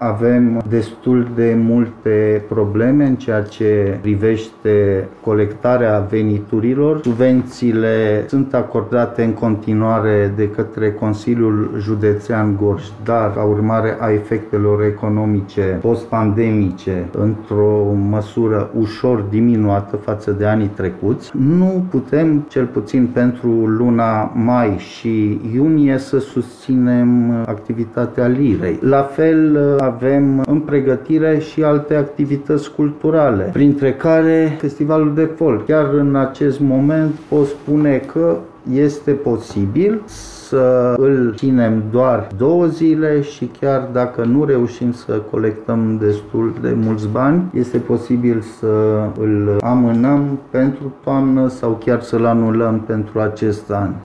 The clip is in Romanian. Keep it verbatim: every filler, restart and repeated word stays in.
Avem destul de multe probleme în ceea ce privește colectarea veniturilor. Subvențiile sunt acordate în continuare de către Consiliul Județean Gorj, dar ca urmare a efectelor economice post-pandemice, într-o măsură ușor diminuată față de anii trecuți. Nu putem, cel puțin pentru luna mai și iunie, să susținem activitatea Lirei. La fel avem în pregătire și alte activități culturale, printre care Festivalul de Folk. Chiar în acest moment pot spune că este posibil să îl ținem doar două zile și chiar dacă nu reușim să colectăm destul de mulți bani, este posibil să îl amânăm pentru toamnă sau chiar să-l anulăm pentru acest an.